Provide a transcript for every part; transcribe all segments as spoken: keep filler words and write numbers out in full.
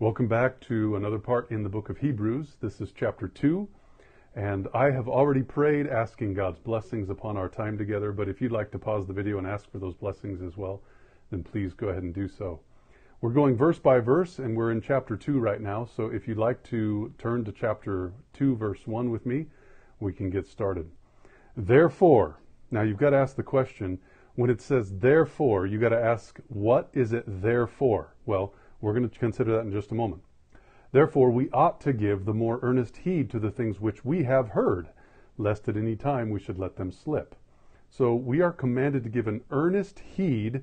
Welcome back to another part in the book of Hebrews. This is chapter two, and I have already prayed asking God's blessings upon our time together, but if you'd like to pause the video and ask for those blessings as well, then please go ahead and do so. We're going verse by verse, and we're in chapter two right now, so if you'd like to turn to chapter two, verse one with me, we can get started. Therefore, now you've got to ask the question, when it says therefore, you've got to ask, what is it there for? Well, we're going to consider that in just a moment. Therefore, we ought to give the more earnest heed to the things which we have heard, lest at any time we should let them slip. So we are commanded to give an earnest heed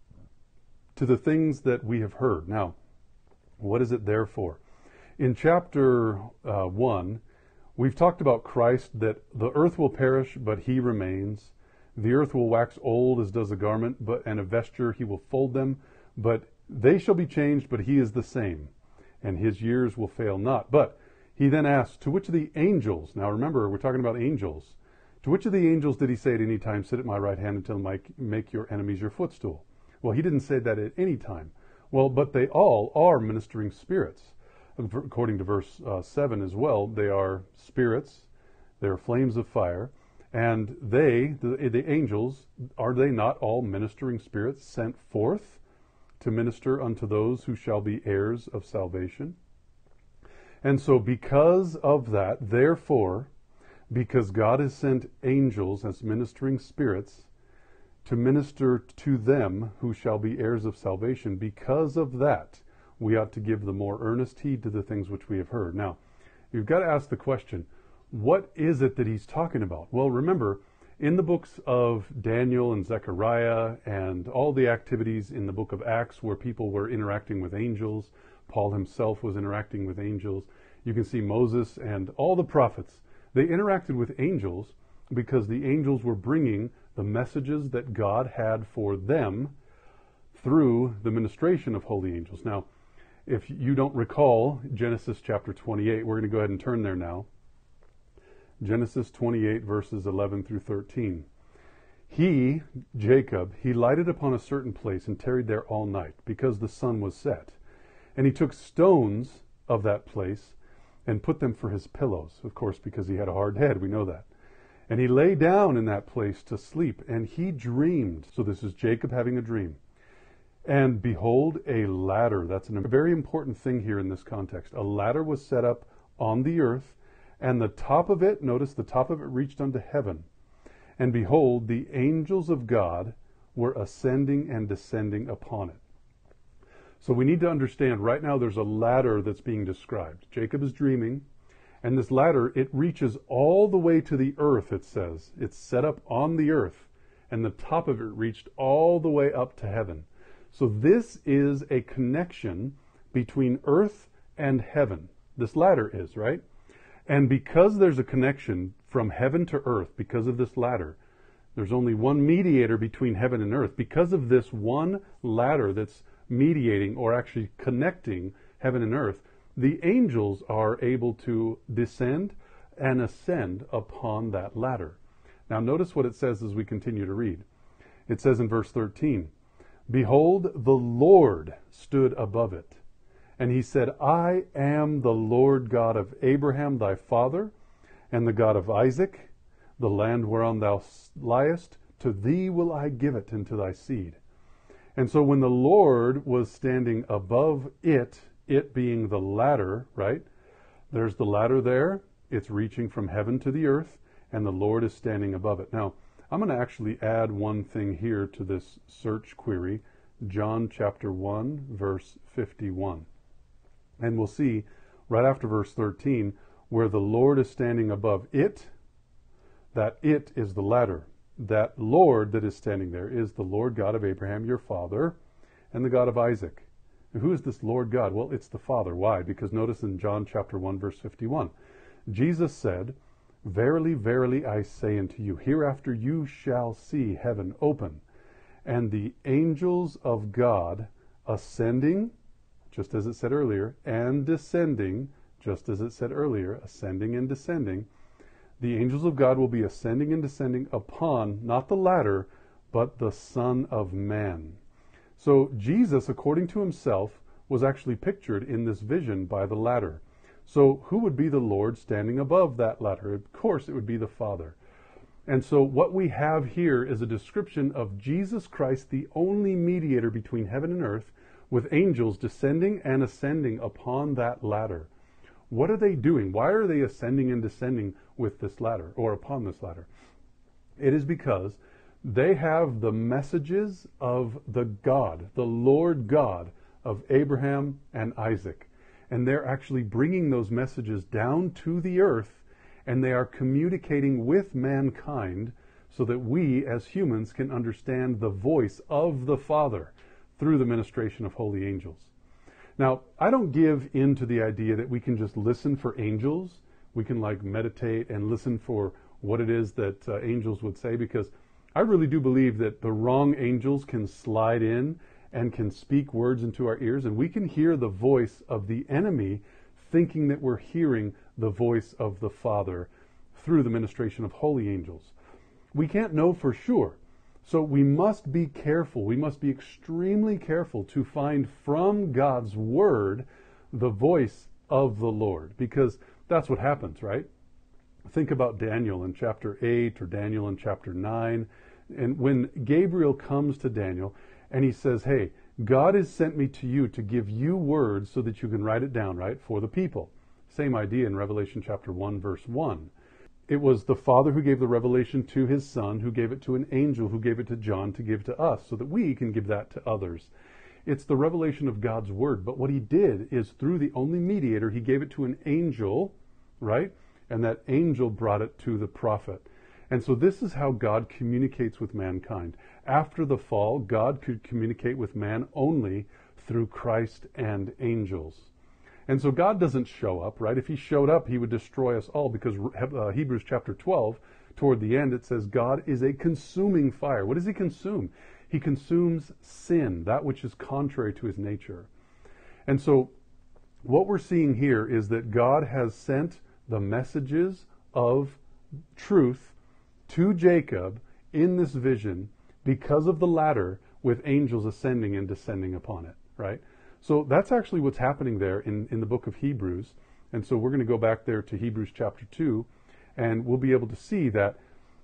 to the things that we have heard. Now, what is it there for? In chapter uh, one, we've talked about Christ, that the earth will perish, but he remains. The earth will wax old as does a garment, but and a vesture he will fold them, but they shall be changed, but he is the same, and his years will fail not. But he then asks, to which of the angels, now remember, we're talking about angels, to which of the angels did he say at any time, sit at my right hand until I make your enemies your footstool? Well, he didn't say that at any time. Well, but they all are ministering spirits. According to verse uh, seven as well, they are spirits, they are flames of fire, and they, the, the angels, are they not all ministering spirits sent forth to minister unto those who shall be heirs of salvation? And so because of that, therefore, because God has sent angels as ministering spirits to minister to them who shall be heirs of salvation, because of that, we ought to give the more earnest heed to the things which we have heard. Now, you've got to ask the question, what is it that he's talking about? Well, remember, in the books of Daniel and Zechariah and all the activities in the book of Acts where people were interacting with angels, Paul himself was interacting with angels. You can see Moses and all the prophets. They interacted with angels because the angels were bringing the messages that God had for them through the ministration of holy angels. Now, if you don't recall Genesis chapter twenty-eight, we're going to go ahead and turn there now. Genesis twenty-eight, verses eleven through thirteen. He, Jacob, he lighted upon a certain place and tarried there all night, because the sun was set. And he took stones of that place and put them for his pillows, of course, because he had a hard head, we know that. And he lay down in that place to sleep, and he dreamed. So this is Jacob having a dream. And behold, a ladder. That's a very important thing here in this context. A ladder was set up on the earth, and the top of it, notice the top of it reached unto heaven. And behold, the angels of God were ascending and descending upon it. So we need to understand, right now there's a ladder that's being described. Jacob is dreaming, and this ladder, it reaches all the way to the earth, it says. It's set up on the earth, and the top of it reached all the way up to heaven. So this is a connection between earth and heaven. This ladder is, right? And because there's a connection from heaven to earth, because of this ladder, there's only one mediator between heaven and earth. Because of this one ladder that's mediating or actually connecting heaven and earth, the angels are able to descend and ascend upon that ladder. Now notice what it says as we continue to read. It says in verse thirteen, behold, the Lord stood above it. And he said, I am the Lord God of Abraham thy father, and the God of Isaac. The land whereon thou liest, to thee will I give it, and to thy seed. And so when the Lord was standing above it, it being the ladder, right? There's the ladder there. It's reaching from heaven to the earth, and the Lord is standing above it. Now, I'm going to actually add one thing here to this search query, John chapter one, verse fifty-one. And we'll see right after verse thirteen, where the Lord is standing above it, that it is the ladder. That Lord that is standing there is the Lord God of Abraham, your father, and the God of Isaac. And who is this Lord God? Well, it's the Father. Why? Because notice in John chapter one, verse fifty-one, Jesus said, verily, verily, I say unto you, hereafter you shall see heaven open, and the angels of God ascending, just as it said earlier, and descending, just as it said earlier, ascending and descending. The angels of God will be ascending and descending upon, not the ladder, but the Son of Man. So Jesus, according to himself, was actually pictured in this vision by the ladder. So who would be the Lord standing above that ladder? Of course, it would be the Father. And so what we have here is a description of Jesus Christ, the only mediator between heaven and earth, with angels descending and ascending upon that ladder. What are they doing? Why are they ascending and descending with this ladder, or upon this ladder? It is because they have the messages of the God, the Lord God of Abraham and Isaac. And they're actually bringing those messages down to the earth, and they are communicating with mankind so that we as humans can understand the voice of the Father through the ministration of holy angels. Now, I don't give in to the idea that we can just listen for angels. We can like meditate and listen for what it is that uh, angels would say, because I really do believe that the wrong angels can slide in and can speak words into our ears, and we can hear the voice of the enemy thinking that we're hearing the voice of the Father through the ministration of holy angels. We can't know for sure. So we must be careful. We must be extremely careful to find from God's Word the voice of the Lord, because that's what happens, right? Think about Daniel in chapter eight or Daniel in chapter nine. And when Gabriel comes to Daniel and he says, hey, God has sent me to you to give you words so that you can write it down, right, for the people. Same idea in Revelation chapter one, verse one. It was the Father who gave the revelation to his Son, who gave it to an angel, who gave it to John to give to us, so that we can give that to others. It's the revelation of God's Word. But what he did is through the only mediator, he gave it to an angel, right? And that angel brought it to the prophet. And so this is how God communicates with mankind. After the fall, God could communicate with man only through Christ and angels. And so God doesn't show up, right? If he showed up, he would destroy us all, because uh, Hebrews chapter twelve, toward the end, it says God is a consuming fire. What does he consume? He consumes sin, that which is contrary to his nature. And so what we're seeing here is that God has sent the messages of truth to Jacob in this vision because of the ladder with angels ascending and descending upon it, right? So that's actually what's happening there in, in the book of Hebrews. And so we're going to go back there to Hebrews chapter two, and we'll be able to see that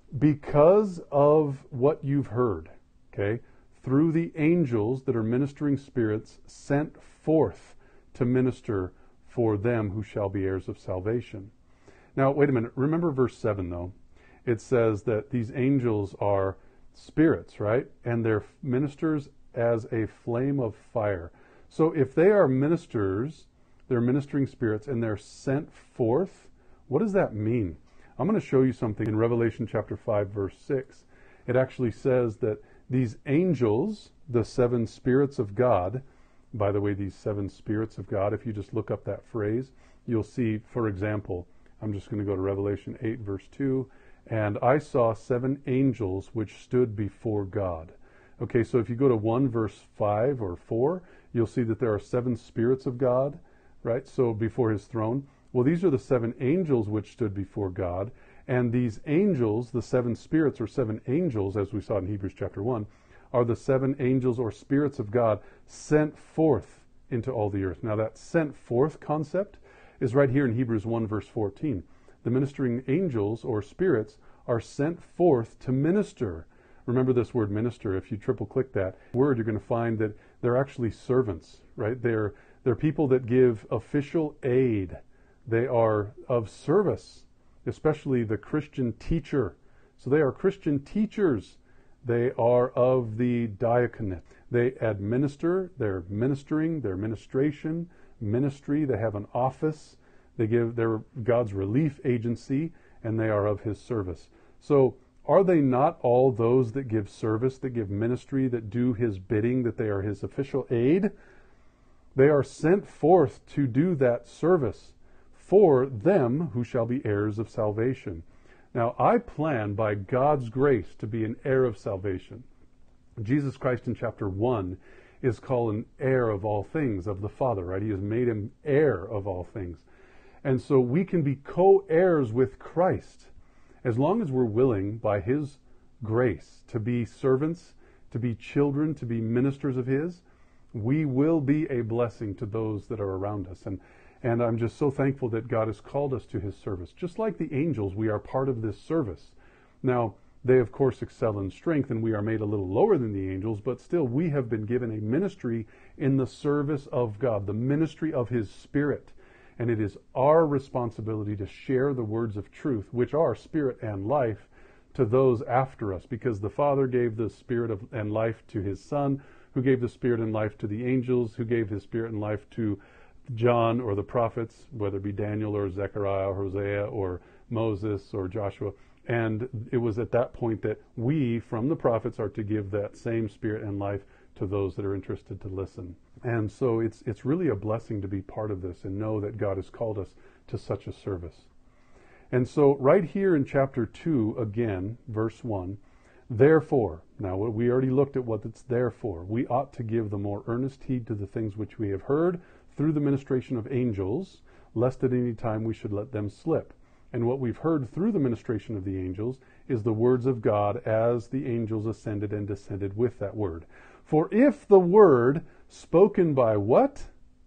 because of what you've heard, okay, through the angels that are ministering spirits sent forth to minister for them who shall be heirs of salvation. Now, wait a minute. Remember verse seven, though. It says that these angels are spirits, right? And they're ministers as a flame of fire. So if they are ministers, they're ministering spirits, and they're sent forth, what does that mean? I'm going to show you something in Revelation chapter five, verse six. It actually says that these angels, the seven spirits of God, by the way, these seven spirits of God, if you just look up that phrase, you'll see, for example, I'm just going to go to Revelation eight, verse two, and I saw seven angels which stood before God. Okay, so if you go to one, verse five or four, you'll see that there are seven spirits of God, right? So before his throne. Well, these are the seven angels which stood before God. And these angels, the seven spirits or seven angels, as we saw in Hebrews chapter one, are the seven angels or spirits of God sent forth into all the earth. Now that sent forth concept is right here in Hebrews one, verse fourteen. The ministering angels or spirits are sent forth to minister. Remember this word minister. If you triple click that word, you're going to find that they're actually servants, right? They're, they're people that give official aid. They are of service, especially the Christian teacher. So they are Christian teachers. They are of the diaconate. They administer, they're ministering, their ministration, ministry. They have an office. They give, they're God's relief agency, and they are of his service. So are they not all those that give service, that give ministry, that do his bidding, that they are his official aid? They are sent forth to do that service for them who shall be heirs of salvation. Now, I plan by God's grace to be an heir of salvation. Jesus Christ in chapter one is called an heir of all things of the Father, right? He has made him heir of all things. And so we can be co-heirs with Christ as long as we're willing, by his grace, to be servants, to be children, to be ministers of his. we will be a blessing to those that are around us. And and I'm just so thankful that God has called us to his service. Just like the angels, we are part of this service. Now, they of course excel in strength, and we are made a little lower than the angels, but still we have been given a ministry in the service of God, the ministry of his Spirit. And it is our responsibility to share the words of truth, which are spirit and life, to those after us, because the Father gave the spirit of, and life to his Son, who gave the spirit and life to the angels, who gave his spirit and life to John or the prophets, whether it be Daniel or Zechariah or Hosea or Moses or Joshua. And it was at that point that we, from the prophets, are to give that same spirit and life to those that are interested to listen. And so it's it's really a blessing to be part of this and know that God has called us to such a service. And so right here in chapter two, again, verse one, therefore, now we already looked at what it's there for. We ought to give the more earnest heed to the things which we have heard through the ministration of angels, lest at any time we should let them slip. And what we've heard through the ministration of the angels is the words of God as the angels ascended and descended with that word. For if the word spoken by what?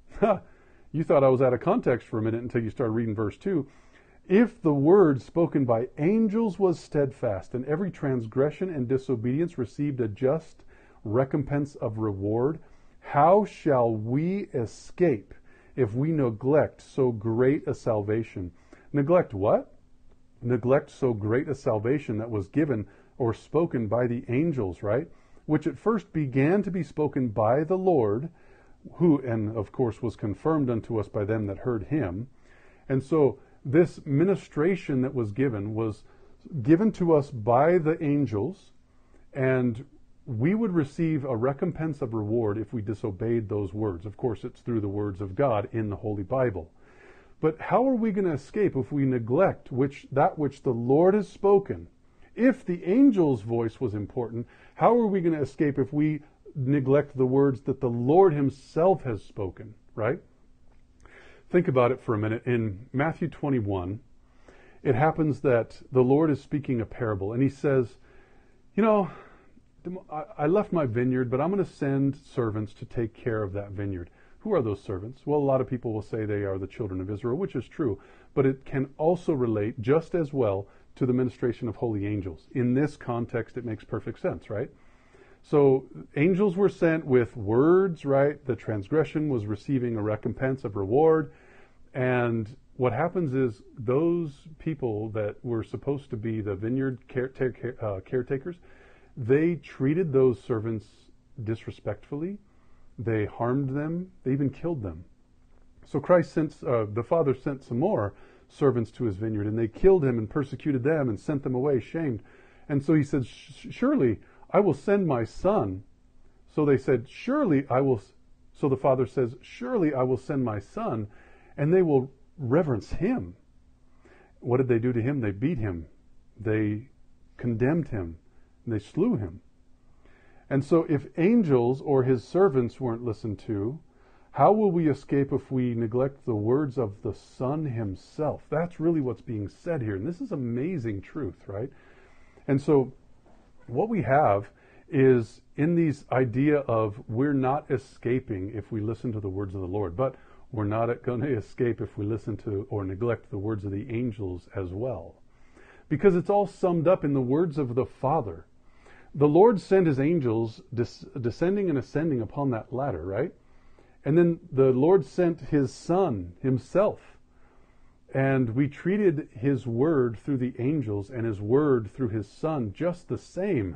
You thought I was out of context for a minute until you started reading verse two. If the word spoken by angels was steadfast, and every transgression and disobedience received a just recompense of reward, how shall we escape if we neglect so great a salvation? Neglect what? Neglect so great a salvation that was given or spoken by the angels, right? Which at first began to be spoken by the Lord, who, and of course, was confirmed unto us by them that heard him. And so this ministration that was given was given to us by the angels, and we would receive a recompense of reward if we disobeyed those words. Of course, it's through the words of God in the Holy Bible. But how are we going to escape if we neglect which that which the Lord has spoken? If the angel's voice was important, how are we going to escape if we neglect the words that the Lord himself has spoken, right? Think about it for a minute. In Matthew twenty-one, it happens that the Lord is speaking a parable, and he says, you know, I left my vineyard, but I'm going to send servants to take care of that vineyard. Who are those servants? Well, a lot of people will say they are the children of Israel, which is true, but it can also relate just as well to the ministration of holy angels. In this context, it makes perfect sense, right? So angels were sent with words, right? The transgression was receiving a recompense of reward. And what happens is those people that were supposed to be the vineyard caretaker, uh, caretakers, they treated those servants disrespectfully. They harmed them. They even killed them. So Christ sent, uh, the Father sent some more servants to his vineyard, and they killed him and persecuted them and sent them away shamed. And so he said, surely I will send my son. So they said, surely I will. So the Father says, surely I will send my son, and they will reverence him. What did they do to him? They beat him. They condemned him. And they slew him. And so if angels or his servants weren't listened to, how will we escape if we neglect the words of the Son himself? That's really what's being said here. And this is amazing truth, right? And so what we have is in these idea of we're not escaping if we listen to the words of the Lord, but we're not going to escape if we listen to or neglect the words of the angels as well. Because it's all summed up in the words of the Father. The Lord sent his angels des- descending and ascending upon that ladder, right? And then the Lord sent his Son himself. And we treated his word through the angels and his word through his Son just the same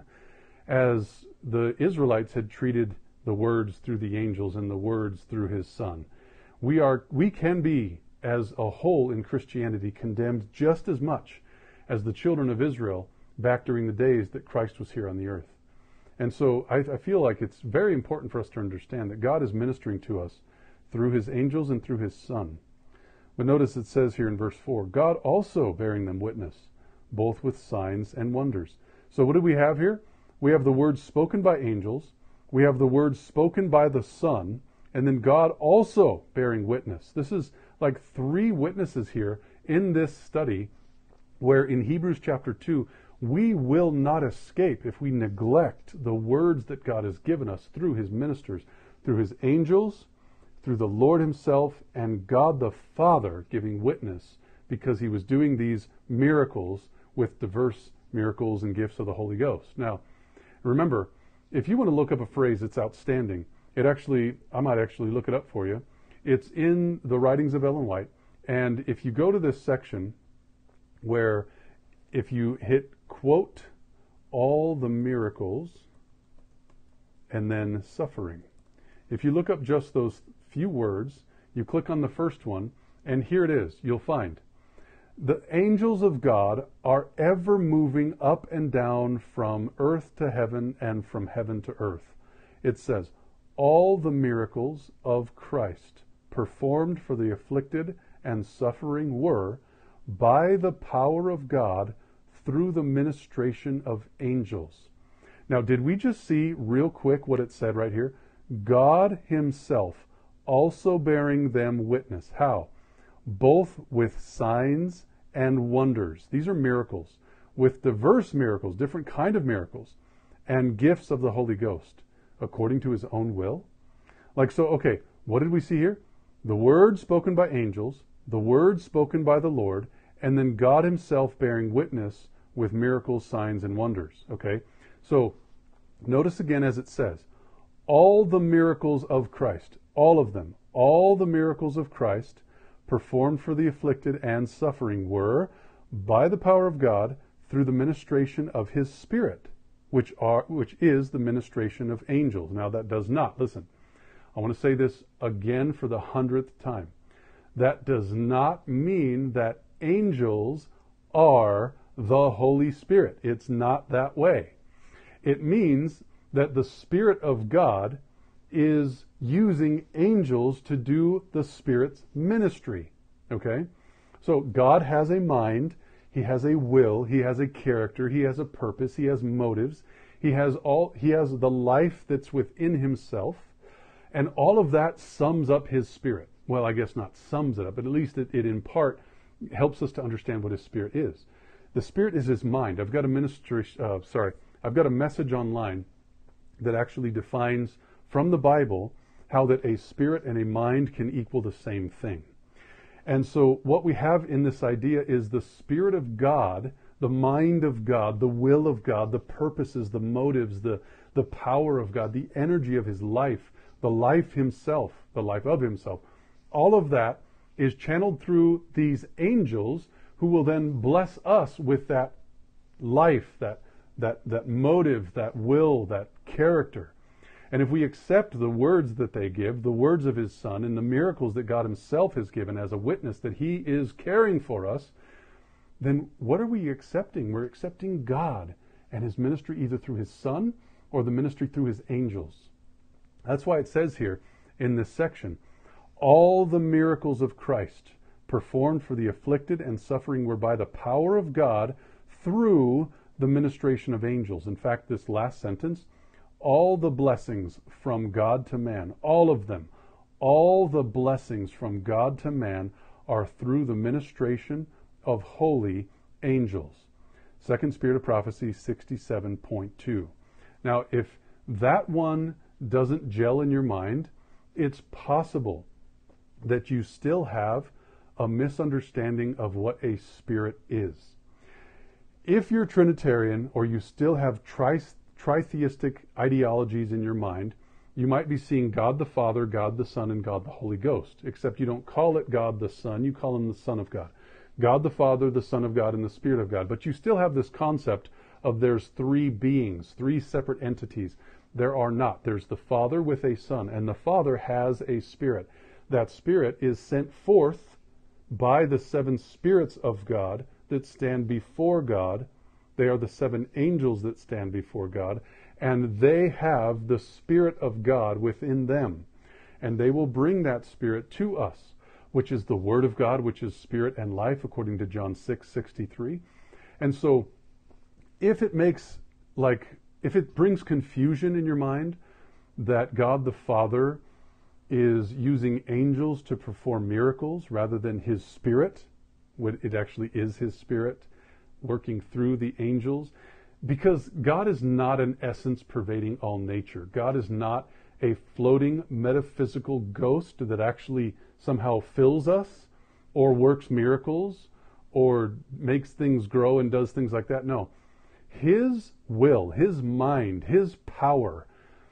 as the Israelites had treated the words through the angels and the words through his Son. We are, we can be, as a whole in Christianity, condemned just as much as the children of Israel back during the days that Christ was here on the earth. And so I, I feel like it's very important for us to understand that God is ministering to us through his angels and through his Son. But notice it says here in verse four, God also bearing them witness, both with signs and wonders. So what do we have here? We have the words spoken by angels, we have the words spoken by the Son, and then God also bearing witness. This is like three witnesses here in this study, where in Hebrews chapter two, we will not escape if we neglect the words that God has given us through his ministers, through his angels, through the Lord himself, and God the Father giving witness, because he was doing these miracles with diverse miracles and gifts of the Holy Ghost. Now, remember, if you want to look up a phrase that's outstanding, it actually, I might actually look it up for you. It's in the writings of Ellen White, and if you go to this section where if you hit quote all the miracles and then suffering, if you look up just those few words, you click on the first one, and here it is. You'll find the angels of God are ever moving up and down from earth to heaven and from heaven to earth. It says, all the miracles of Christ performed for the afflicted and suffering were by the power of God through the ministration of angels. Now, did we just see real quick what it said right here? God himself also bearing them witness. How? Both with signs and wonders. These are miracles. With diverse miracles, different kind of miracles, and gifts of the Holy Ghost, according to his own will. Like, so, okay, what did we see here? The word spoken by angels, the word spoken by the Lord, and then God himself bearing witness with miracles, signs, and wonders. Okay? So, notice again as it says, all the miracles of Christ, all of them, all the miracles of Christ performed for the afflicted and suffering were by the power of God through the ministration of his Spirit, which are which is the ministration of angels. Now that does not, listen, I want to say this again for the hundredth time. That does not mean that angels are the Holy Spirit. It's not that way. It means that the Spirit of God is using angels to do the Spirit's ministry. Okay? So God has a mind, he has a will, he has a character, he has a purpose, he has motives, he has all he has the life that's within himself, and all of that sums up his Spirit. Well, I guess not sums it up, but at least it, it in part helps us to understand what his Spirit is. The Spirit is his mind. I've got a ministry, uh, sorry, I've got a message online that actually defines from the Bible how that a spirit and a mind can equal the same thing. And so what we have in this idea is the Spirit of God, the mind of God, the will of God, the purposes, the motives, the, the power of God, the energy of his life, the life himself, the life of himself. All of that is channeled through these angels who will then bless us with that life, that that that motive, that will, that character. And if we accept the words that they give, the words of his Son, and the miracles that God himself has given as a witness that he is caring for us, then what are we accepting? We're accepting God and his ministry either through his Son or the ministry through his angels. That's why it says here in this section, all the miracles of Christ performed for the afflicted and suffering were by the power of God through the ministration of angels. In fact, this last sentence, all the blessings from God to man, all of them, all the blessings from God to man are through the ministration of holy angels. Second Spirit of Prophecy sixty-seven point two. Now, if that one doesn't gel in your mind, it's possible that you still have a misunderstanding of what a spirit is. If you're Trinitarian or you still have tri- tritheistic ideologies in your mind, you might be seeing God the Father, God the Son, and God the Holy Ghost, except you don't call it God the Son, you call him the Son of God. God the Father, the Son of God, and the Spirit of God. But you still have this concept of there's three beings, three separate entities. There are not. There's the Father with a Son, and the Father has a Spirit. That Spirit is sent forth by the seven spirits of God that stand before God. They are the seven angels that stand before God, and they have the Spirit of God within them. And they will bring that Spirit to us, which is the Word of God, which is Spirit and life, according to John six sixty-three. And so, if it makes, like, if it brings confusion in your mind that God the Father is using angels to perform miracles rather than his Spirit, when it actually is his Spirit working through the angels, because God is not an essence pervading all nature. God is not a floating metaphysical ghost that actually somehow fills us or works miracles or makes things grow and does things like that. No. His will, his mind, his power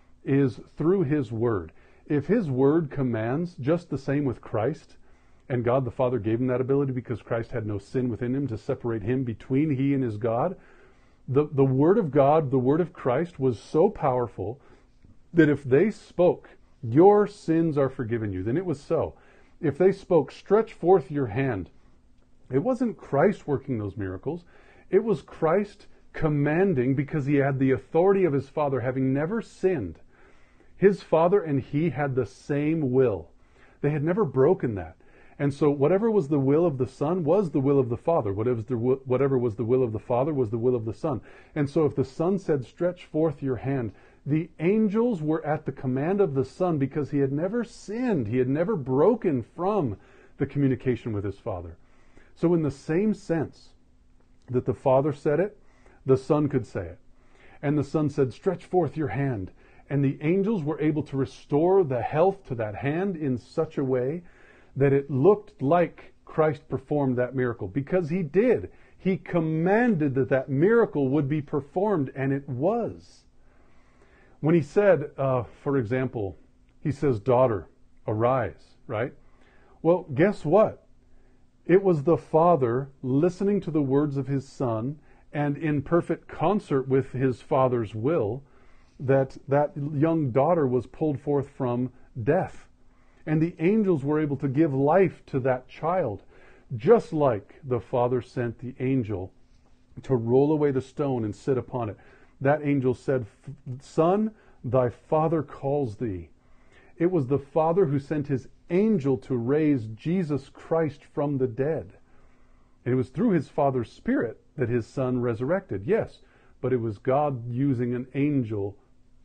is through his word. If his word commands, just the same with Christ, and God the Father gave him that ability because Christ had no sin within him to separate him between he and his God, the, the word of God, the word of Christ was so powerful that if they spoke, your sins are forgiven you, then it was so. If they spoke, stretch forth your hand, it wasn't Christ working those miracles. It was Christ commanding because he had the authority of his Father, having never sinned. His Father and he had the same will. They had never broken that. And so whatever was the will of the Son was the will of the Father. Whatever was the, whatever was the will of the Father was the will of the Son. And so if the Son said, stretch forth your hand, the angels were at the command of the Son because he had never sinned. He had never broken from the communication with his Father. So in the same sense that the Father said it, the Son could say it. And the Son said, stretch forth your hand. And the angels were able to restore the health to that hand in such a way that it looked like Christ performed that miracle. Because he did. He commanded that that miracle would be performed, and it was. When he said, uh, for example, he says, daughter, arise, right? Well, guess what? It was the Father listening to the words of his Son and in perfect concert with his Father's will that that young daughter was pulled forth from death. And the angels were able to give life to that child, just like the Father sent the angel to roll away the stone and sit upon it. That angel said, Son, thy Father calls thee. It was the Father who sent his angel to raise Jesus Christ from the dead. And it was through his Father's Spirit that his Son resurrected. Yes, but it was God using an angel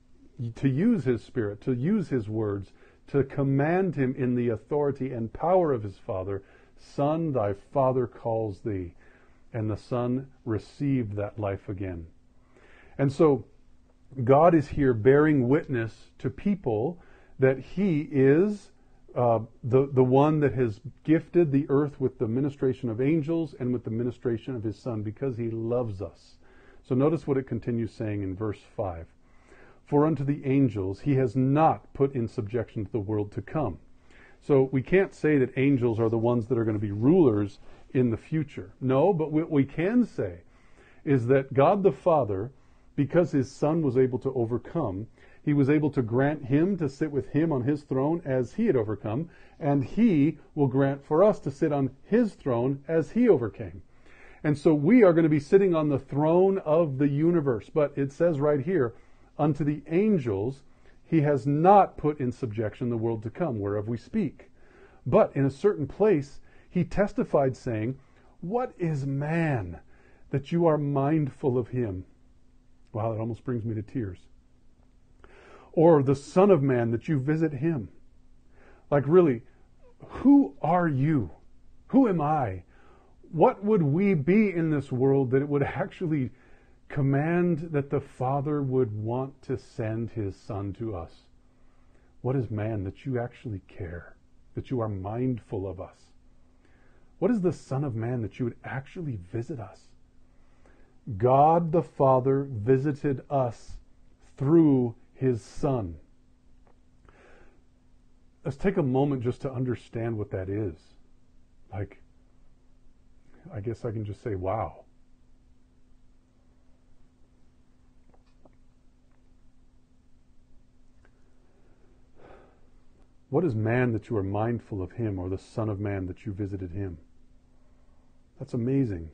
to use his Spirit, to use his words, to command him in the authority and power of his Father, Son, thy Father calls thee. And the Son received that life again. And so God is here bearing witness to people that he is uh, the, the one that has gifted the earth with the ministration of angels and with the ministration of his Son, because he loves us. So notice what it continues saying in verse five. For unto the angels he has not put in subjection to the world to come. So we can't say that angels are the ones that are going to be rulers in the future. No, but what we can say is that God the Father, because his Son was able to overcome, he was able to grant him to sit with him on his throne as he had overcome, and he will grant for us to sit on his throne as he overcame. And so we are going to be sitting on the throne of the universe. But it says right here, unto the angels he has not put in subjection the world to come, whereof we speak. But in a certain place he testified, saying, what is man that you are mindful of him? Wow, that almost brings me to tears. Or the Son of Man that you visit him. Like really, who are you? Who am I? What would we be in this world that it would actually command that the Father would want to send his Son to us? What is man that you actually care, that you are mindful of us? What is the Son of Man that you would actually visit us? God the Father visited us through his Son. Let's take a moment just to understand what that is. Like, I guess I can just say, wow. What is man that you are mindful of him, or the Son of Man that you visited him? That's amazing.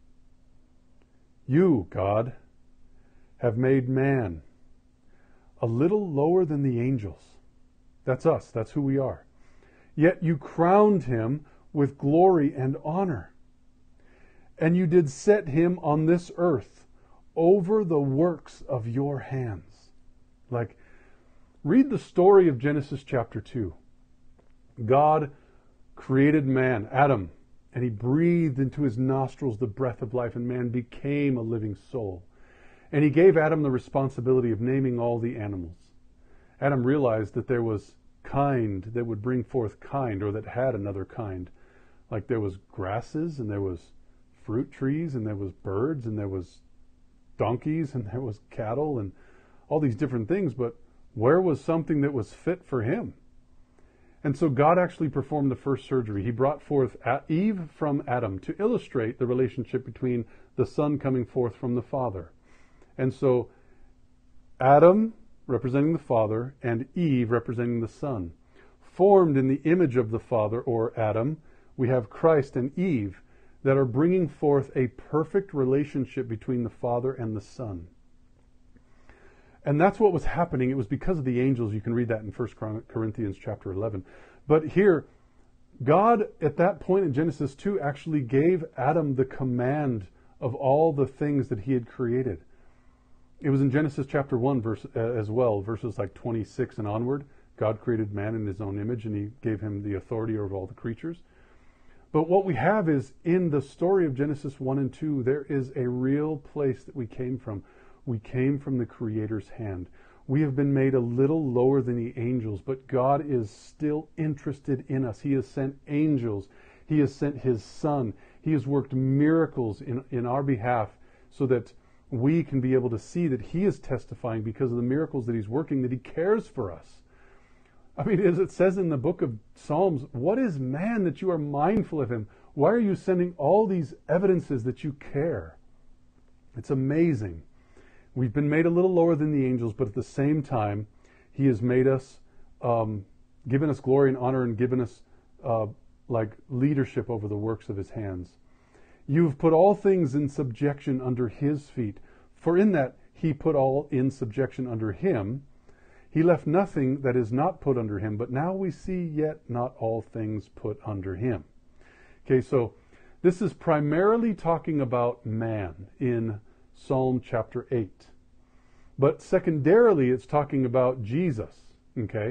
You, God, have made man a little lower than the angels. That's us. That's who we are. Yet you crowned him with glory and honor. And you did set him on this earth over the works of your hands. Like, read the story of Genesis chapter two. God created man, Adam, and he breathed into his nostrils the breath of life, and man became a living soul. And he gave Adam the responsibility of naming all the animals. Adam realized that there was kind that would bring forth kind, or that had another kind. Like there was grasses, and there was fruit trees, and there was birds, and there was donkeys, and there was cattle, and all these different things, but where was something that was fit for him? And so God actually performed the first surgery. He brought forth Eve from Adam to illustrate the relationship between the Son coming forth from the Father. And so Adam, representing the Father, and Eve, representing the Son. Formed in the image of the Father, or Adam, we have Christ and Eve that are bringing forth a perfect relationship between the Father and the Son. And that's what was happening. It was because of the angels. You can read that in First Corinthians chapter eleven. But here, God, at that point in Genesis two, actually gave Adam the command of all the things that he had created. It was in Genesis chapter one verse uh, as well, verses like twenty-six and onward. God created man in his own image, and he gave him the authority over all the creatures. But what we have is, in the story of Genesis one and two, there is a real place that we came from. We came from the Creator's hand. We have been made a little lower than the angels, but God is still interested in us. He has sent angels. He has sent his Son. He has worked miracles in, in our behalf so that we can be able to see that he is testifying, because of the miracles that he's working, that he cares for us. I mean, as it says in the book of Psalms, what is man that you are mindful of him? Why are you sending all these evidences that you care? It's amazing. We've been made a little lower than the angels, but at the same time, he has made us, um, given us glory and honor, and given us uh, like leadership over the works of his hands. You've put all things in subjection under his feet. For in that he put all in subjection under him. He left nothing that is not put under him, but now we see yet not all things put under him. Okay, so this is primarily talking about man in Psalm chapter eight. But secondarily, it's talking about Jesus. Okay?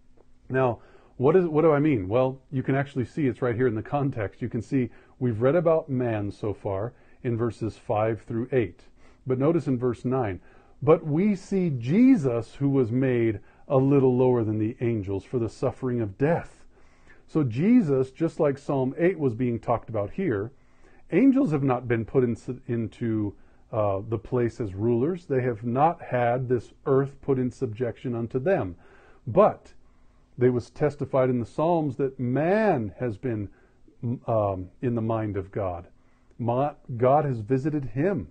Now, what is what do I mean? Well, you can actually see it's right here in the context. You can see we've read about man so far in verses five through eight. But notice in verse nine, but we see Jesus, who was made a little lower than the angels for the suffering of death. So Jesus, just like Psalm eight was being talked about here, angels have not been put in, into uh, the place as rulers. They have not had this earth put in subjection unto them. But they was testified in the Psalms that man has been um, in the mind of God. Ma- God has visited him.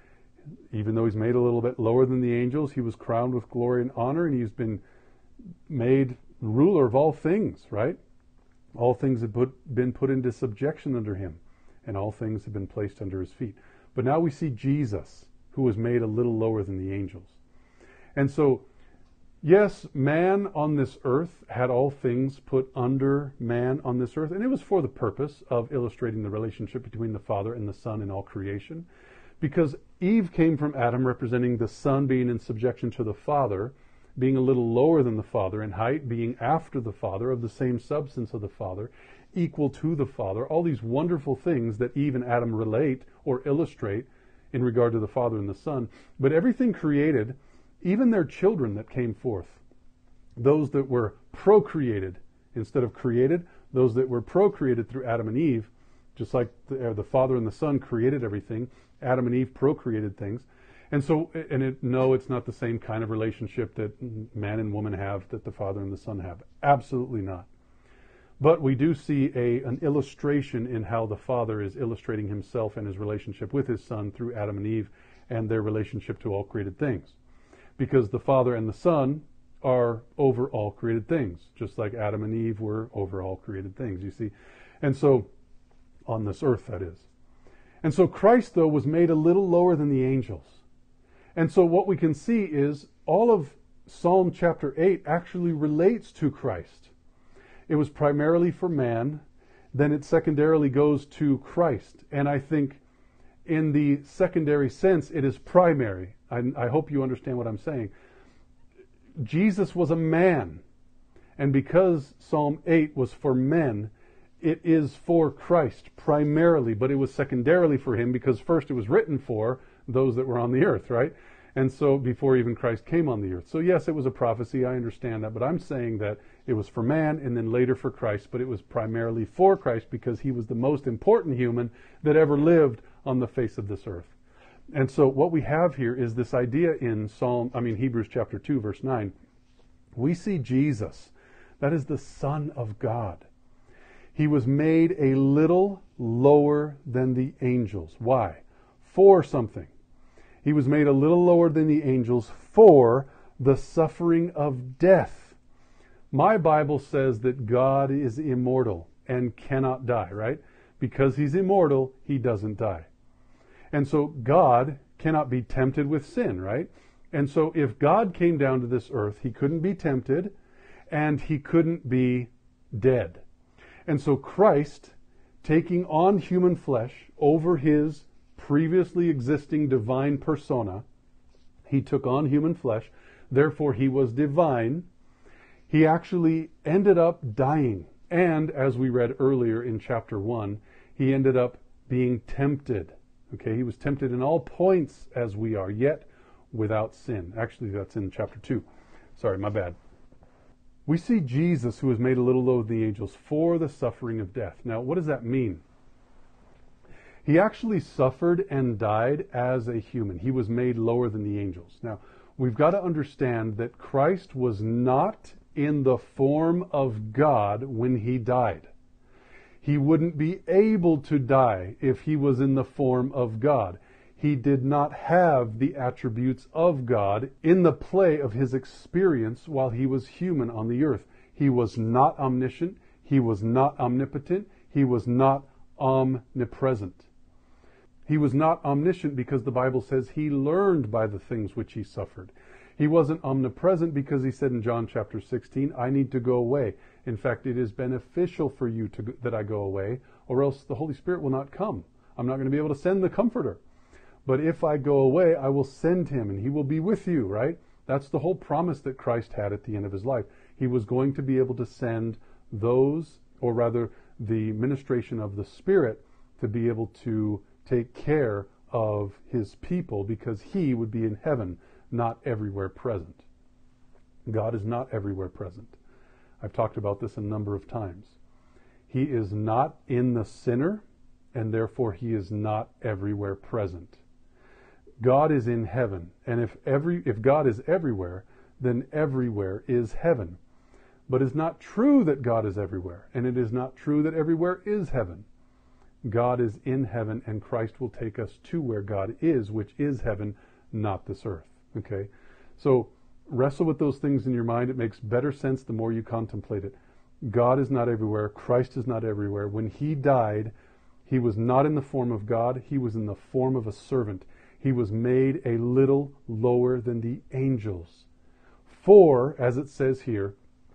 Even though he's made a little bit lower than the angels, he was crowned with glory and honor, and he's been made ruler of all things, right? All things have put, been put into subjection under him, and all things have been placed under his feet. But now we see Jesus, who was made a little lower than the angels. And so, yes, man on this earth had all things put under man on this earth, and it was for the purpose of illustrating the relationship between the Father and the Son in all creation. Because Eve came from Adam, representing the Son being in subjection to the Father, being a little lower than the Father in height, being after the Father, of the same substance of the Father, equal to the Father. All these wonderful things that Eve and Adam relate or illustrate in regard to the Father and the Son. But everything created, even their children that came forth, those that were procreated instead of created, those that were procreated through Adam and Eve, just like the, uh, the Father and the Son created everything, Adam and Eve procreated things. And so, and it, no, it's not the same kind of relationship that man and woman have, that the Father and the Son have. Absolutely not. But we do see a an illustration in how the Father is illustrating himself and his relationship with his Son through Adam and Eve and their relationship to all created things. Because the Father and the Son are over all created things, just like Adam and Eve were over all created things, you see. And so, on this earth, that is. And so Christ, though, was made a little lower than the angels. And so what we can see is all of Psalm chapter eight actually relates to Christ. It was primarily for man, then it secondarily goes to Christ. And I think in the secondary sense, it is primary. I, I hope you understand what I'm saying. Jesus was a man. And because Psalm eight was for men, it is for Christ primarily, but it was secondarily for him because first it was written for those that were on the earth, right? And so before even Christ came on the earth. So yes, it was a prophecy, I understand that, but I'm saying that it was for man and then later for Christ, but it was primarily for Christ because he was the most important human that ever lived on the face of this earth. And so what we have here is this idea in Psalm, I mean Hebrews chapter two, verse nine. We see Jesus, that is the Son of God. He was made a little lower than the angels. Why? For something. He was made a little lower than the angels for the suffering of death. My Bible says that God is immortal and cannot die, right? Because he's immortal, he doesn't die. And so God cannot be tempted with sin, right? And so if God came down to this earth, he couldn't be tempted and he couldn't be dead. And so Christ, taking on human flesh over his previously existing divine persona, he took on human flesh, therefore he was divine. He actually ended up dying. And as we read earlier in chapter one, he ended up being tempted. Okay, he was tempted in all points as we are, yet without sin. Actually, that's in chapter two. Sorry, my bad. We see Jesus, who was made a little lower than the angels, for the suffering of death. Now, what does that mean? He actually suffered and died as a human. He was made lower than the angels. Now, we've got to understand that Christ was not in the form of God when he died. He wouldn't be able to die if he was in the form of God. He did not have the attributes of God in the play of his experience while he was human on the earth. He was not omniscient. He was not omnipotent. He was not omnipresent. He was not omniscient because the Bible says he learned by the things which he suffered. He wasn't omnipresent because he said in John chapter sixteen, I need to go away. In fact, it is beneficial for you to, that I go away, or else the Holy Spirit will not come. I'm not going to be able to send the Comforter. But if I go away, I will send him, and he will be with you, right? That's the whole promise that Christ had at the end of his life. He was going to be able to send those, or rather the ministration of the Spirit, to be able to take care of his people, because he would be in heaven, not everywhere present. God is not everywhere present. I've talked about this a number of times. He is not in the sinner, and therefore he is not everywhere present. God is in heaven, and if every if God is everywhere, then everywhere is heaven. But it's not true that God is everywhere, and it is not true that everywhere is heaven. God is in heaven, and Christ will take us to where God is, which is heaven, not this earth. Okay? So wrestle with those things in your mind. It makes better sense the more you contemplate it. God is not everywhere. Christ is not everywhere. When he died, he was not in the form of God. He was in the form of a servant. He was made a little lower than the angels. For, as it says here,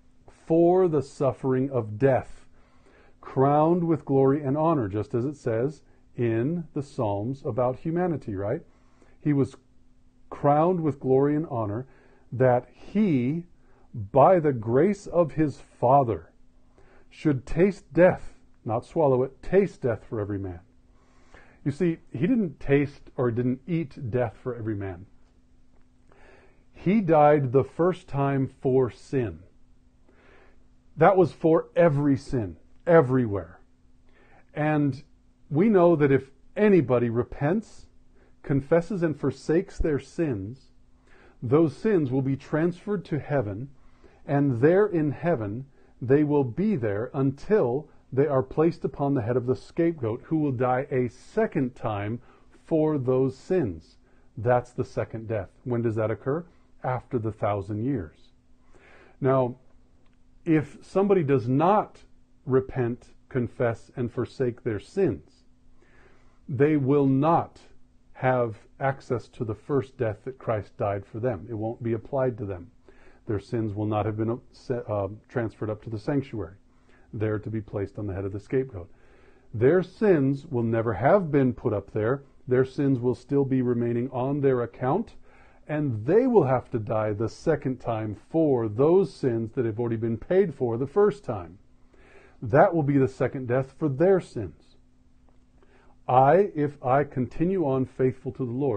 for the suffering of death, crowned with glory and honor, just as it says in the Psalms about humanity, right? He was crowned with glory and honor, that he, by the grace of his Father, should taste death, not swallow it, taste death for every man. You see, he didn't taste or didn't eat death for every man. He died the first time for sin. That was for every sin, everywhere. And we know that if anybody repents, confesses and forsakes their sins, those sins will be transferred to heaven, and there in heaven they will be there until they are placed upon the head of the scapegoat, who will die a second time for those sins. That's the second death. When does that occur? After the thousand years. Now, if somebody does not repent, confess, and forsake their sins, they will not have access to the first death that Christ died for them. It won't be applied to them. Their sins will not have been uh, transferred up to the sanctuary, there to be placed on the head of the scapegoat. Their sins will never have been put up there. Their sins will still be remaining on their account, and they will have to die the second time for those sins that have already been paid for the first time. That will be the second death for their sins. I, if I continue on faithful to the Lord,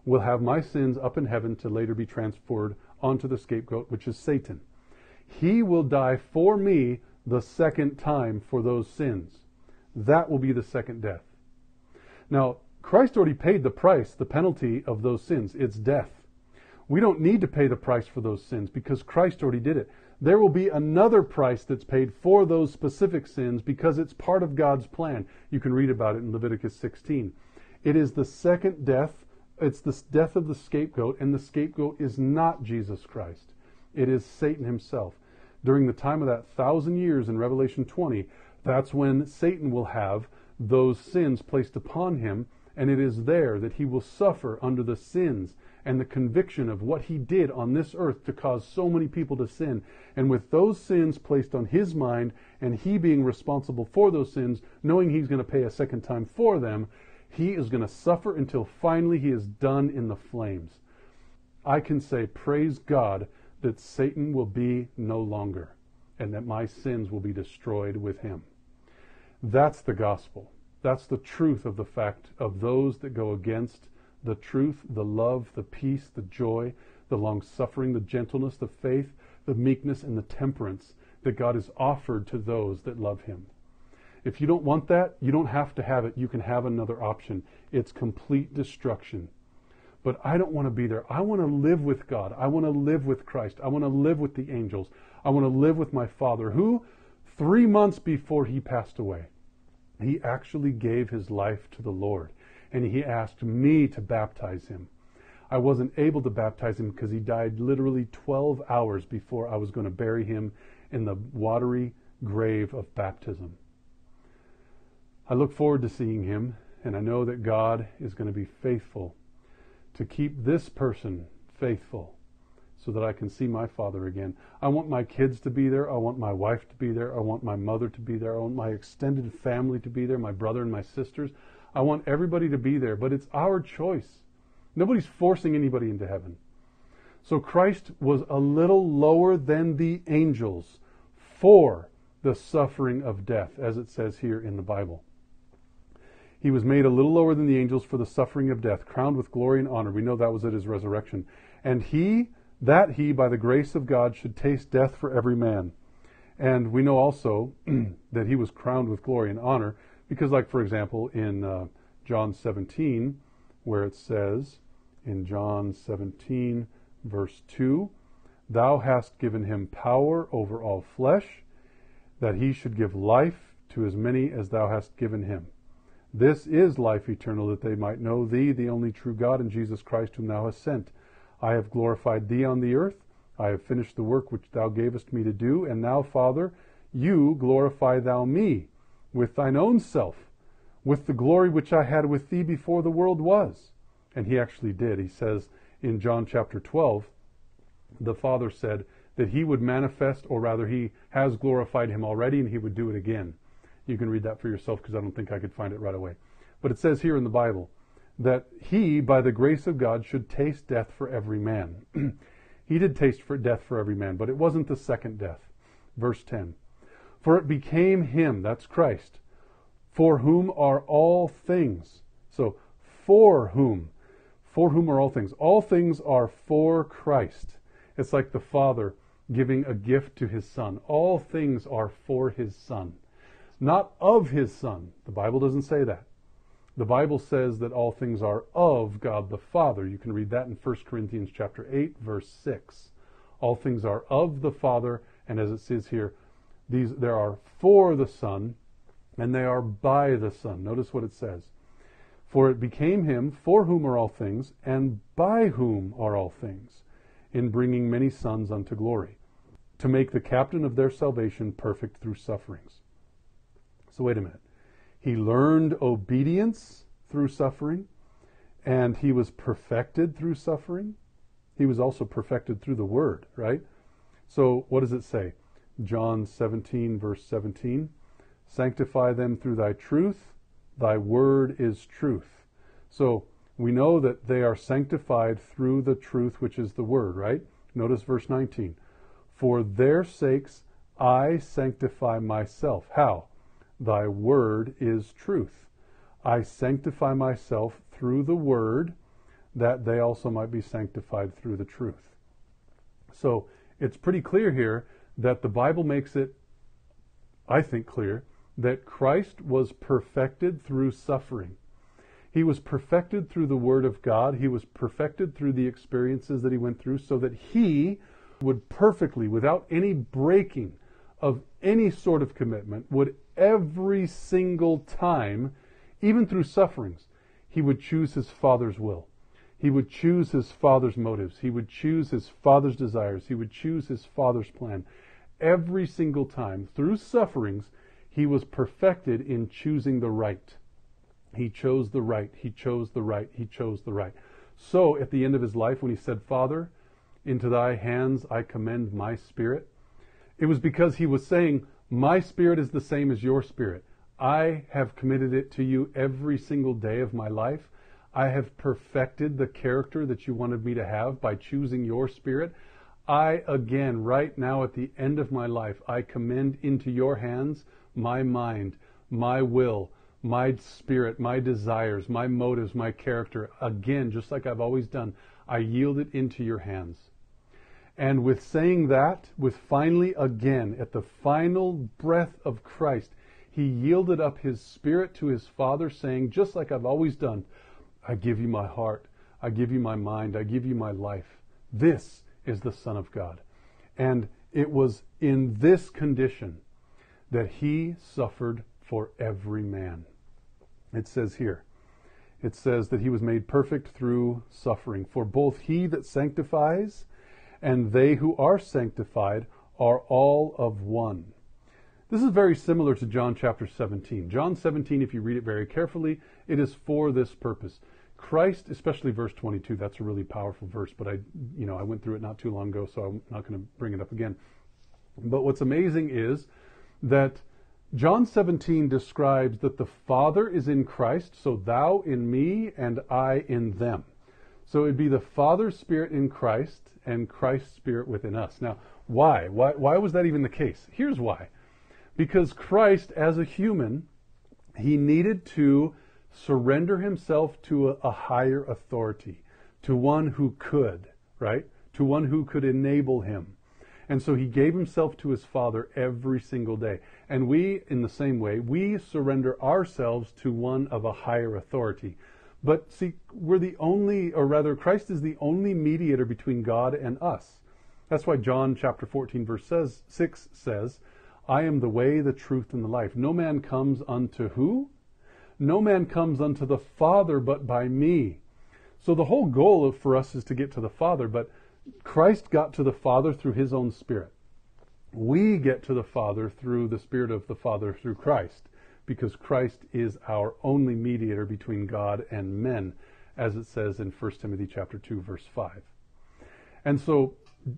will have my sins up in heaven to later be transferred onto the scapegoat, which is Satan. He will die for me the second time for those sins. That will be the second death. Now, Christ already paid the price, the penalty of those sins. It's death. We don't need to pay the price for those sins because Christ already did it. There will be another price that's paid for those specific sins because it's part of God's plan. You can read about it in Leviticus sixteen. It is the second death. It's the death of the scapegoat, and the scapegoat is not Jesus Christ. It is Satan himself. During the time of that thousand years in Revelation twenty, that's when Satan will have those sins placed upon him, and it is there that he will suffer under the sins and the conviction of what he did on this earth to cause so many people to sin. And with those sins placed on his mind, and he being responsible for those sins, knowing he's going to pay a second time for them, he is going to suffer until finally he is done in the flames. I can say, praise God, that Satan will be no longer, and that my sins will be destroyed with him. That's the gospel. That's the truth of the fact of those that go against the truth, the love, the peace, the joy, the long-suffering, the gentleness, the faith, the meekness, and the temperance that God has offered to those that love him. If you don't want that, you don't have to have it. You can have another option. It's complete destruction. But I don't want to be there. I want to live with God. I want to live with Christ. I want to live with the angels. I want to live with my Father, who, three months before he passed away, he actually gave his life to the Lord. And he asked me to baptize him. I wasn't able to baptize him because he died literally twelve hours before I was going to bury him in the watery grave of baptism. I look forward to seeing him, and I know that God is going to be faithful to keep this person faithful so that I can see my Father again. I want my kids to be there. I want my wife to be there. I want my mother to be there. I want my extended family to be there, my brother and my sisters. I want everybody to be there, but it's our choice. Nobody's forcing anybody into heaven. So Christ was a little lower than the angels for the suffering of death, as it says here in the Bible. He was made a little lower than the angels for the suffering of death, crowned with glory and honor. We know that was at his resurrection. And he, that he, by the grace of God, should taste death for every man. And we know also that he was crowned with glory and honor, because, like, for example, in uh, John seventeen, where it says, in John seventeen, verse two, thou hast given him power over all flesh, that he should give life to as many as thou hast given him. This is life eternal, that they might know thee, the only true God, and Jesus Christ, whom thou hast sent. I have glorified thee on the earth. I have finished the work which thou gavest me to do. And now, Father, you glorify thou me with thine own self, with the glory which I had with thee before the world was. And he actually did. He says in John chapter twelve, the Father said that he would manifest, or rather he has glorified him already, and he would do it again. You can read that for yourself, because I don't think I could find it right away. But it says here in the Bible that he, by the grace of God, should taste death for every man. He did taste for death for every man, but it wasn't the second death. Verse ten. For it became him, that's Christ, for whom are all things. So, for whom? For whom are all things? All things are for Christ. It's like the Father giving a gift to his Son. All things are for his Son. Not of his Son. The Bible doesn't say that. The Bible says that all things are of God the Father. You can read that in First Corinthians chapter eight, verse six. All things are of the Father, and as it says here, these there are for the Son, and they are by the Son. Notice what it says. For it became him, for whom are all things, and by whom are all things, in bringing many sons unto glory, to make the captain of their salvation perfect through sufferings. So wait a minute. He learned obedience through suffering, and he was perfected through suffering. He was also perfected through the Word, right? So what does it say? John seventeen, verse seventeen. Sanctify them through thy truth. Thy word is truth. So we know that they are sanctified through the truth, which is the Word, right? Notice verse nineteen. For their sakes I sanctify myself. How? Thy word is truth. I sanctify myself through the Word. that they also might be sanctified through the truth. So it's pretty clear here that the Bible makes it, I think, clear that Christ was perfected through suffering. He was perfected through the Word of God. He was perfected through the experiences that he went through so that he would perfectly, without any breaking of any sort of commitment, would every single time, even through sufferings, he would choose his Father's will. He would choose his Father's motives. He would choose his Father's desires. He would choose his Father's plan. Every single time, through sufferings, he was perfected in choosing the right. He chose the right. He chose the right. He chose the right. So at the end of his life, when he said, Father, into thy hands I commend my spirit, it was because he was saying, my spirit is the same as your spirit. I have committed it to you every single day of my life. I have perfected the character that you wanted me to have by choosing your spirit. I, again, right now at the end of my life, I commend into your hands my mind, my will, my spirit, my desires, my motives, my character. Again, just like I've always done, I yield it into your hands. And with saying that, with finally again, at the final breath of Christ, he yielded up his spirit to his Father, saying, just like I've always done, I give you my heart, I give you my mind, I give you my life. This is the Son of God. And it was in this condition that he suffered for every man. It says here, it says that he was made perfect through suffering. For both he that sanctifies and they who are sanctified are all of one. This is very similar to John chapter seventeen. John seventeen, if you read it very carefully, it is for this purpose. Christ, especially verse twenty-two, that's a really powerful verse, but I, you know, I went through it not too long ago, so I'm not going to bring it up again. But what's amazing is that John seventeen describes that the Father is in Christ, so thou in me and I in them. So it'd be the Father's Spirit in Christ and Christ's Spirit within us. Now, why? Why, why was that even the case? Here's why. Because Christ, as a human, he needed to surrender himself to a, a higher authority, to one who could, right? To one who could enable him. And so he gave himself to his Father every single day. And we, in the same way, we surrender ourselves to one of a higher authority. But see, we're the only, or rather, Christ is the only mediator between God and us. That's why John chapter fourteen, verse says, six says, I am the way, the truth, and the life. No man comes unto who? No man comes unto the Father but by me. So the whole goal of, for us is to get to the Father, but Christ got to the Father through his own Spirit. We get to the Father through the Spirit of the Father through Christ, because Christ is our only mediator between God and men, as it says in First Timothy chapter two, verse five. And so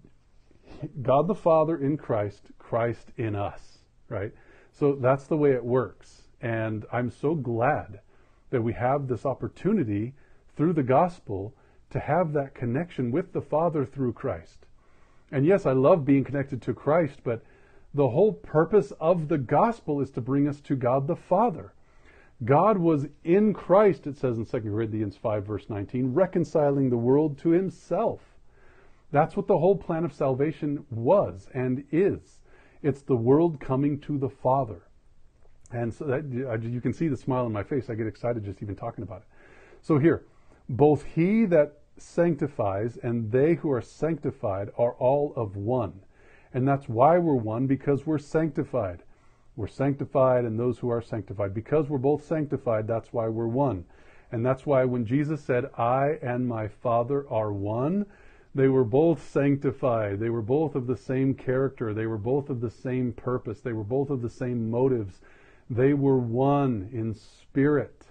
God the Father in Christ, Christ in us, right? So that's the way it works. And I'm so glad that we have this opportunity through the gospel to have that connection with the Father through Christ. And yes, I love being connected to Christ, but the whole purpose of the gospel is to bring us to God the Father. God was in Christ, it says in Second Corinthians five, verse nineteen, reconciling the world to himself. That's what the whole plan of salvation was and is. It's the world coming to the Father. And so that, you can see the smile on my face. I get excited just even talking about it. So here, both he that sanctifies and they who are sanctified are all of one. And that's why we're one, because we're sanctified. We're sanctified and those who are sanctified. Because we're both sanctified, that's why we're one. And that's why when Jesus said, I and my Father are one, they were both sanctified. They were both of the same character. They were both of the same purpose. They were both of the same motives. They were one in spirit.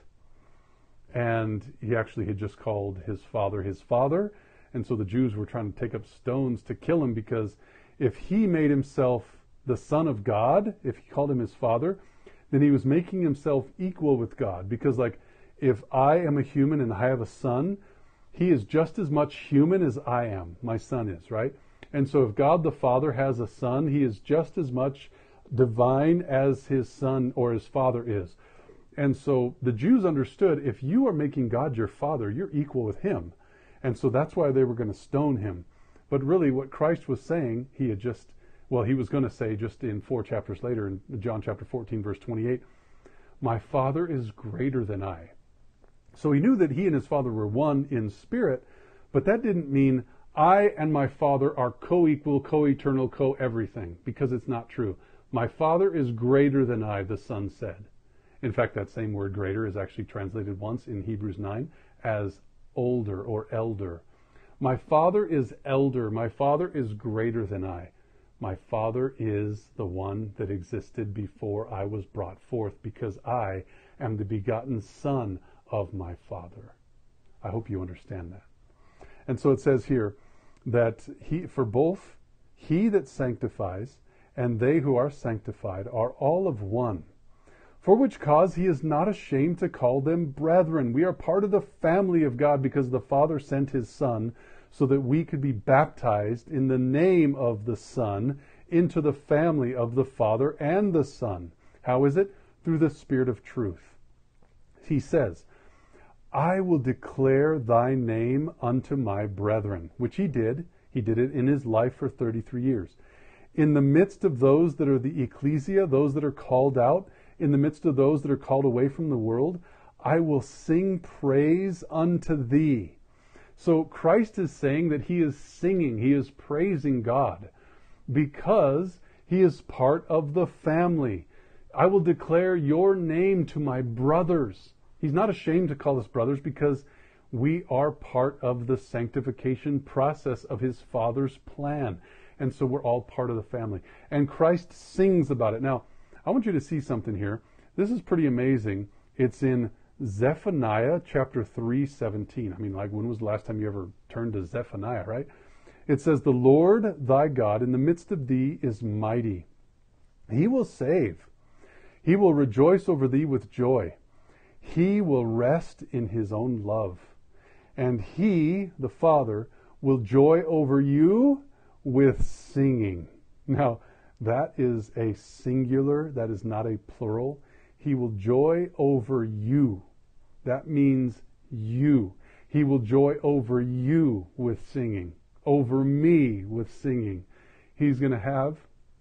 And he actually had just called his Father his Father. And so the Jews were trying to take up stones to kill him, because if he made himself the Son of God, if he called him his Father, then he was making himself equal with God. Because like, if I am a human and I have a son, he is just as much human as I am, my son is, right? And so if God the Father has a son, he is just as much divine as his son or his father is. And so the Jews understood, if you are making God your Father, you're equal with him. And so that's why they were going to stone him. But really what Christ was saying, he had just, well, he was going to say just in four chapters later, in John chapter fourteen, verse twenty-eight, my Father is greater than I. So he knew that he and his Father were one in spirit, but that didn't mean I and my Father are co-equal, co-eternal, co-everything, because it's not true. My Father is greater than I, the Son said. In fact, that same word greater is actually translated once in Hebrews nine as older or elder. My Father is elder. My Father is greater than I. My Father is the one that existed before I was brought forth, because I am the begotten Son of my Father. I hope you understand that. And so it says here that he, for both he that sanctifies and they who are sanctified are all of one. For which cause he is not ashamed to call them brethren. We are part of the family of God because the Father sent his Son so that we could be baptized in the name of the Son into the family of the Father and the Son. How is it? Through the Spirit of truth. He says, I will declare thy name unto my brethren, which he did. He did it in his life for thirty-three years. In the midst of those that are the ecclesia, those that are called out, in the midst of those that are called away from the world, I will sing praise unto thee. So Christ is saying that he is singing, he is praising God because he is part of the family. I will declare your name to my brothers. He's not ashamed to call us brothers because we are part of the sanctification process of his Father's plan. And so we're all part of the family. And Christ sings about it. Now, I want you to see something here. This is pretty amazing. It's in Zephaniah chapter three seventeen. I mean, like, when was the last time you ever turned to Zephaniah, right? It says, the Lord thy God in the midst of thee is mighty. He will save. He will rejoice over thee with joy. He will rest in his own love. And he, the Father, will joy over you with singing. Now, that is a singular, that is not a plural. He will joy over you. That means you. He will joy over you with singing, over me with singing. He's going to have,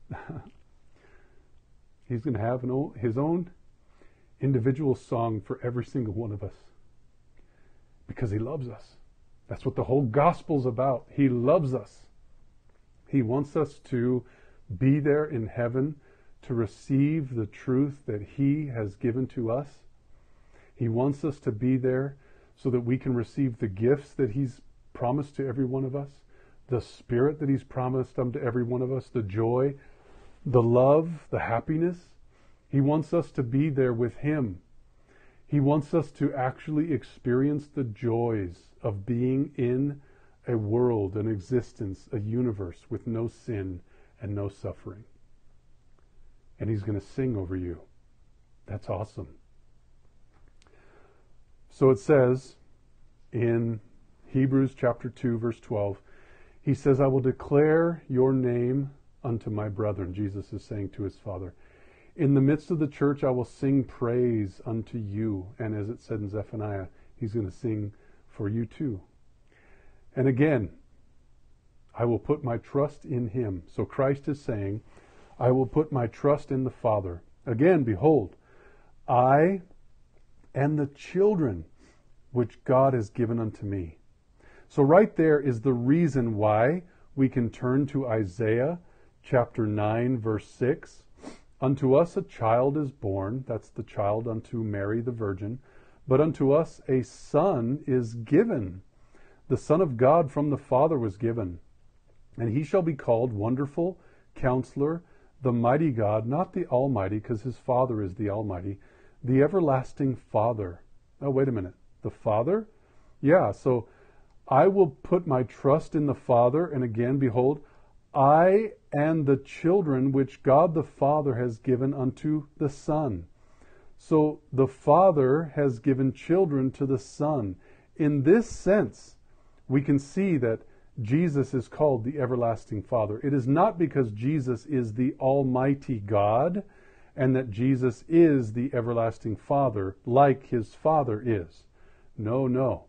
he's going to have an own, his own individual song for every single one of us because he loves us. That's what the whole gospel's about. He loves us. He wants us to be there in heaven to receive the truth that he has given to us. He wants us to be there so that we can receive the gifts that he's promised to every one of us, the Spirit that he's promised unto every one of us, the joy, the love, the happiness. He wants us to be there with him. He wants us to actually experience the joys of being in a world, an existence, a universe with no sin and no suffering. And he's going to sing over you. That's awesome. So it says in Hebrews chapter two, verse twelve, he says, I will declare your name unto my brethren. Jesus is saying to his Father, in the midst of the church, I will sing praise unto you. And as it said in Zephaniah, he's going to sing for you too. And again, I will put my trust in him. So Christ is saying, I will put my trust in the Father. Again, behold, I and the children which God has given unto me. So right there is the reason why we can turn to Isaiah chapter nine, verse six. Unto us a child is born, that's the child unto Mary the Virgin, but unto us a son is given. The Son of God from the Father was given. And he shall be called Wonderful, Counselor, the Mighty God, not the Almighty, because his Father is the Almighty, the Everlasting Father. Oh, wait a minute. The Father? Yeah, so I will put my trust in the Father, and again, behold, I and the children which God the Father has given unto the Son. So the Father has given children to the Son. In this sense, we can see that Jesus is called the Everlasting Father. It is not because Jesus is the Almighty God and that Jesus is the Everlasting Father like his Father is. No, no.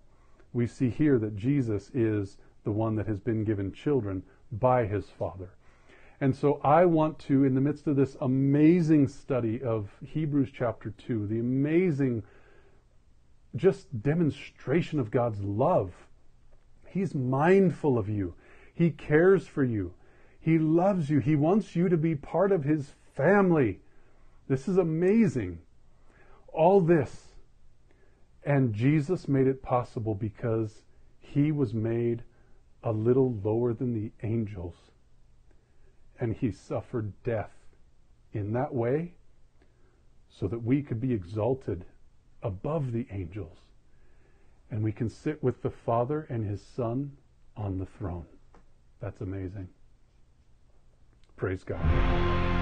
we see here that Jesus is the one that has been given children by his Father. And so I want to, in the midst of this amazing study of Hebrews chapter two, the amazing just demonstration of God's love. He's mindful of you. He cares for you. He loves you. He wants you to be part of his family. This is amazing. All this. And Jesus made it possible because he was made a little lower than the angels. And he suffered death in that way so that we could be exalted above the angels. And we can sit with the Father and his Son on the throne. That's amazing. Praise God.